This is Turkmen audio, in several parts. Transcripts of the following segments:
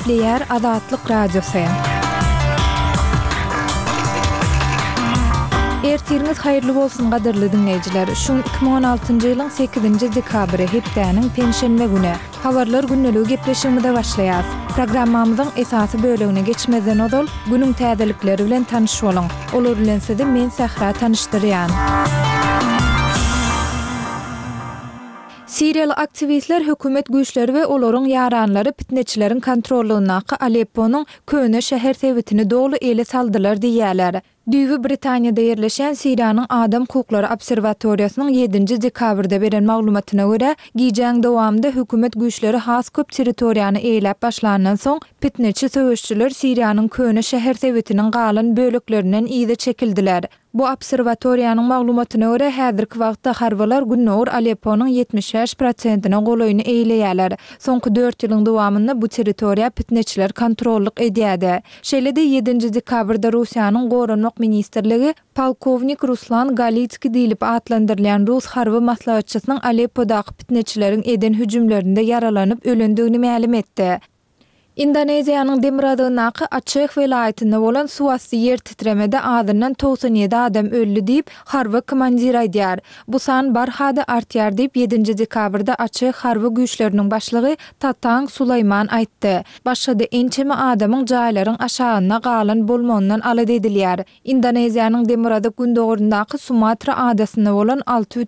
Editleyer Azatlyk Radiosu. Ertiriniz hayırlı bolsun gadyrly dinleýijiler. Şu 2016-njy ýylyň 8-nji dekabry hepdäniň penşenme güni. Habarlar günneligi gepleşiginde başlaýar. Programmamyzyň esasy bölegine geçmeden odal günüň täzelikleri bilen tanyş boluň. Olar bilen men Sahra tanışdyrýan. Siriýaly aktivistler hökümet güýçleri we olaryň ýaranlary pitneçileriň kontrollygyna Alepponyň köne şäher sewitini dogly ele saldylar diýýärler. Düýbi Britaniýada ýerleşen Siriýanyň Adam Hukuklary Obserwatoriýasynyň 7-nji dekabrda beren maglumatyna görä, giýjäň dowamında hökümet güýçleri has köp territoriýany eýläp başlanandan soň pitneçi söwüşçüler Siriýanyň köne şäher sewitiniň galan böleklerinden ýyda çekildiler. Bu obserwatoriýanyň maglumatyna görä häzirki wagtda harbalar günnäwür Alepponyň 75%-ine golaýyny eýleýärler. Soňky 4 ýylyň dowamında bu territoriýa pitneçiler kontrollyk edýärdi. Şeýle-de 7-nji dekabrda Russiýanyň Goranlyk ministrligi polkovnik Ruslan Galitski diýilip atlandyrylýan Rus harby maslahatçysynyň Aleppodaky pitneçileriň eden hüjümlerinde yaralanyp ölendigini ma'lum etdi. Indoneziýanyň Demiradynaky Aceh welaýatynda bolan suwasty ýer titremede adyndan 97 adam öldü diýip harby komandir aýdýar. Bu san barhada artýar diýip 7-nji dekabrda Aceh harby güýçleriniň başlygy Tatang Sulaiman aýtdy. Başga-da ençeme adamyň jaýlaryň aşagyna galan bolmanyndan alad edilýär. Indoneziýanyň Demirada gündogurundaky Sumatra adasynda bolan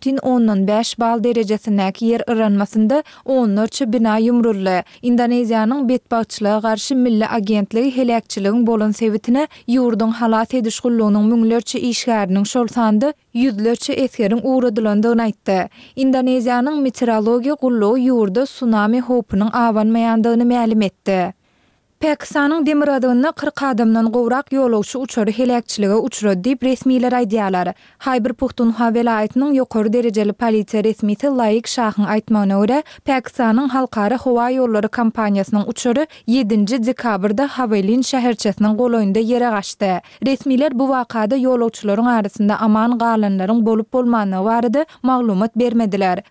6,5 bal derejesindäki ýer ýranmasynda onlarça bina ýumruldy. Indoneziýanyň betbaçylyga garşy milli agentligi helakçylygyň bolan sebitine ýurduň halat ediş gullugynyň müňlerçe işgäriniň şol sandy ýüzlerçe esgeriň uğradylandygyny aýtdy. Indoneziýanyň meteorologiýa gullugy ýurda tsunami hopynyň awanmaýandygyny ma'lum etdi. Pakistanyň Demiradyna 40 adamdan gowrak ýolagçy uçary helakçylyga uçrady diýip resmiler aýdýarlar. Haýbyr Puhtunhwa welaýatynyň ýokary derejeli polisiýa resmisi Laik Şahyň aýtmagyna görä, Pakistanyň halkara howa ýollary kompaniýasynyň uçary 7-nji dekabrda Havelin şäherçesiniň golaýynda ýere gaçdy. Resmiler bu wakada ýolagçylaryň arasynda aman galanlaryň bolup bolmagyny barada maglumat bermediler.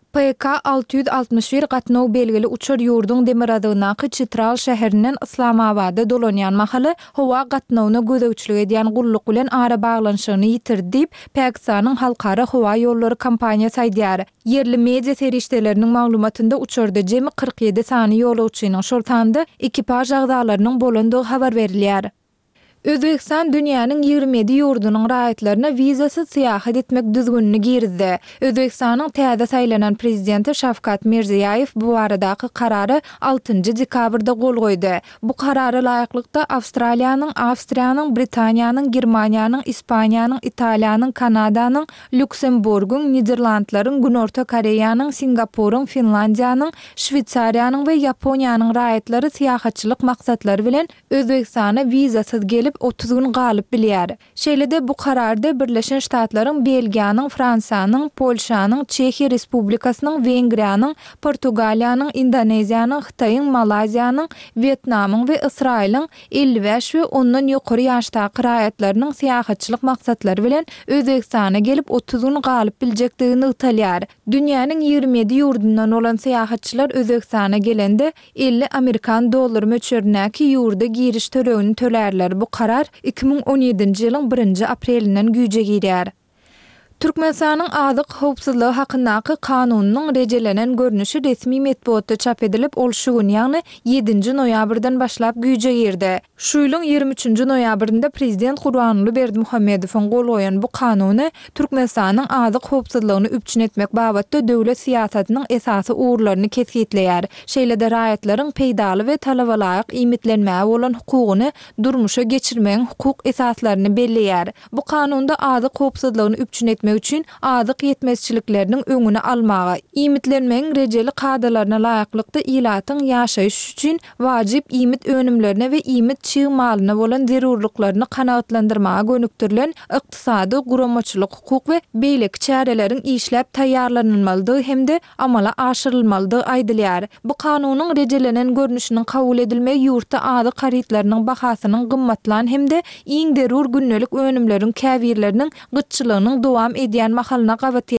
PK-661 gatnaw belgili uçar ýurduň Demiradynaky Chitral şäherinden Islamabada dolanýan mahaly howa gatnawyna gözegçilik edýän gulluk bilen ara baglanşygyny ýitirdi diýip Pakistanyň halkara howa ýollary kompaniýasy aýdýar. Yerli media serişdeleriniň maglumatynda uçarda jemi 47 sany ýolagçynyň şol tanda ekipaj agdalarynyň bolandygy habar berilýär. Özbekistan dünýäniň 27 ýurdunyň raýatlaryna wizasyz syýahat etmek düzgünini girdi. Özbekistanyň täze saýlanan prezidenti Şavkat Mirziýaýew bu baradaky karary 6-njy dekabrda gol goýdy. Bu karary laýyklykda Awstraliýanyň, Awstriýanyň, Britaniýanyň, Germaniýanyň, Ispaniýanyň, Italiýanyň, Kanadanyň, Lüksemburgyň, Niderlandlaryň, Günorta Koreýanyň, Singapuryň, Finlandiýanyň, Şwitsariýanyň we Ýaponiýanyň raýatlary syýahatçylyk maksatlary bilen Özbekistana wizasyz gelip 30 gün galyp bilýär. Şeýle-de bu kararda Birleşen Ştatlaryň, Belgiýanyň, Fransiýanyň, Polşanyň, Çekiýa Respublikasynyň, Wengriýanyň, Portugaliýanyň, Indoneziýanyň, Hytaýyň, Malaziýanyň, Vietnamyň we Israýlyň 55 we ondan ýokary ýaşdaky raýatlarynyň syýahatçylyk maksatlary bilen Özbekistana gelip 30 gün galyp biljekdigini ýytalýar. Dünýäniň 27 ýurdundan olan syýahatçylar Özbekistana gelende 50 Amerikan dollary möçberindäki ýurda giriş tölegini tölerler. Bu karar 2017-nji ýylyň 1-nji aprelinden güýje girýär. Türkmenistanyň azyk howpsuzlygy hakyndaky kanunynyň rejelenen görnüşi resmi metbuatda çap edilip, ol şu gün, ýagny 7-nji noýabrdan başlap güýje girdi. Şu ýylyň 23-nji noýabrynda prezident Gurbanuly Berdimuhammedowyň gol goýan bu kanuny Türkmenistanyň azyk howpsuzlygyny üpçün etmek babatda döwlet siýasatynyň esasy uğurlaryny kesgitleýär. Şeýle-de raýatlaryň peýdaly we talaba laýyk imitlenmäge bolan hukugyny durmuşa geçirmegiň hukuk esaslaryny belleýär. Bu kanunda azyk howpsuzlygyny üpçün etmek üçin azyk yetmezçilikleriniň öňüne almaga, imitlenmegiň rejeli kadalaryna laýyklykda ilatyň ýaşaýyş üçin wajyp imit önümlerine we imit çyğmalyna bolan zerurlyklaryny kanagatlandyrmaga gönüktirilen ykdysady guramaçylyk hukuk we beýleki çäreleriň işläp taýýarlanylmalydygy hemde amala aşyrylmalydygy aýdylýar. Bu kanunyň rejelenen görnüşiniň kabul edilmegi ýurtda azyk haritlarynyň bahasynyň gymmatlan hemde iň derur günnelik önümleriň käbirleriniň gyçylygynyň dowam edýän mahalyna gabat